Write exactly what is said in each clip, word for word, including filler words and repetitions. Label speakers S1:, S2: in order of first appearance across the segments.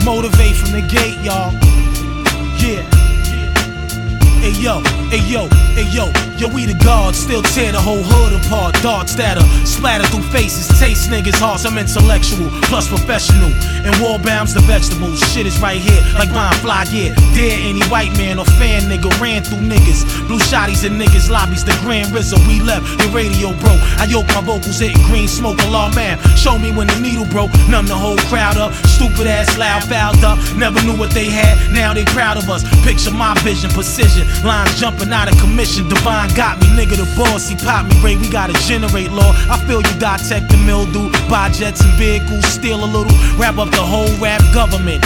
S1: Motivate from the gate, y'all. Yeah. Hey yo, hey yo, hey yo, yo, we the gods, still tear the whole hood apart. Darts that'll splatter through faces, taste niggas' hearts. I'm intellectual, plus professional, and war bounds the vegetables. Shit is right here, like buying fly gear. Dare any white man or fan nigga ran through niggas. Blue shotties and niggas lobbies, the Grand Rizzo. We left, your radio broke. I yoke my vocals, hitting green smoke alarm man. Show me when the needle broke, numb the whole crowd up. Stupid ass loud, fouled up. Never knew what they had, now they proud of us. Picture my vision, precision. Lines jumping out of commission, Divine got me, nigga the boss, he popped me, Ray, we gotta generate law. I feel you dissect the mildew, buy jets and vehicles, steal a little, wrap up the whole rap government.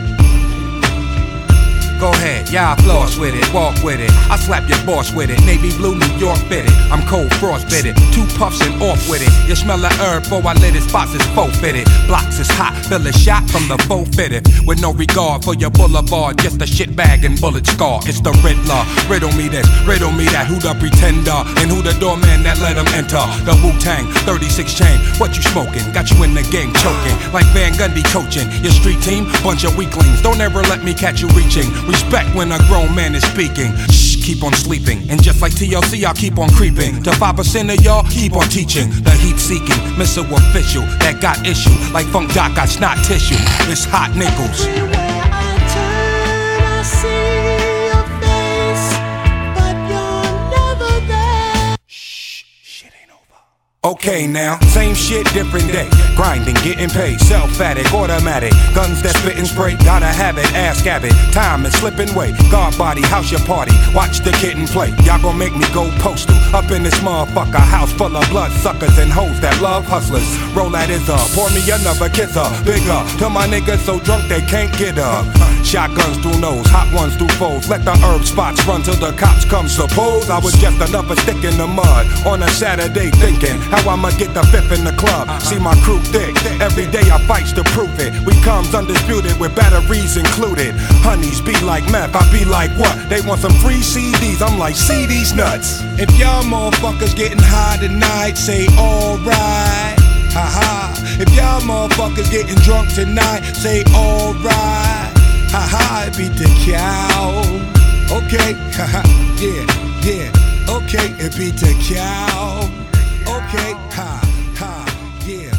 S2: Go ahead, yeah, I floss with it, walk with it. I slap your boss with it, navy blue, New York fitted. I'm cold frost bitted, two puffs and off with it. You smell the herb before I lit it, spots is faux fitted. Blocks is hot, feel a shot from the faux fitted. With no regard for your boulevard, just a shit bag and bullet scar. It's the Riddler, riddle me this, riddle me that. Who the pretender, and who the doorman that let him enter? The Wu-Tang, thirty-six chain, what you smoking? Got you in the game choking, like Van Gundy coaching. Your street team, bunch of weaklings, don't ever let me catch you reaching. Respect when a grown man is speaking. Shh, keep on sleeping. And just like T L C, I keep on creeping. To five percent of y'all, keep on teaching. The heat seeking, missile official that got issue. Like Funk Doc got snot tissue. It's hot nickels.
S3: Everywhere I turn, I see your face, but you're never there.
S2: Shh, shit ain't over. Okay now, same shit, different day. Grinding, getting paid, self-addict, automatic. Guns that spit and spray, gotta have it, ass habit. Time is slipping away, guard body, house your party. Watch the kitten play, y'all gon' make me go postal. Up in this motherfucker, house full of blood suckers and hoes that love hustlers. Roll that is up, pour me another kisser. Bigger, till my niggas so drunk they can't get up. Shotguns through nose, hot ones through foes. Let the herb spots run till the cops come. Suppose I was just another stick in the mud on a Saturday thinking how I'ma get the fifth in the club. See my crew thick, every day I fights to prove it. We comes undisputed with batteries included. Honeys be like meth, I be like what? They want some free C Ds, I'm like see these nuts. If y'all motherfuckers getting high tonight, say alright. Haha. If y'all motherfuckers getting drunk tonight, say alright. Haha, it beat the cow. Okay, haha, yeah, yeah. Okay, it beat the cow. Okay, ha, ha, yeah.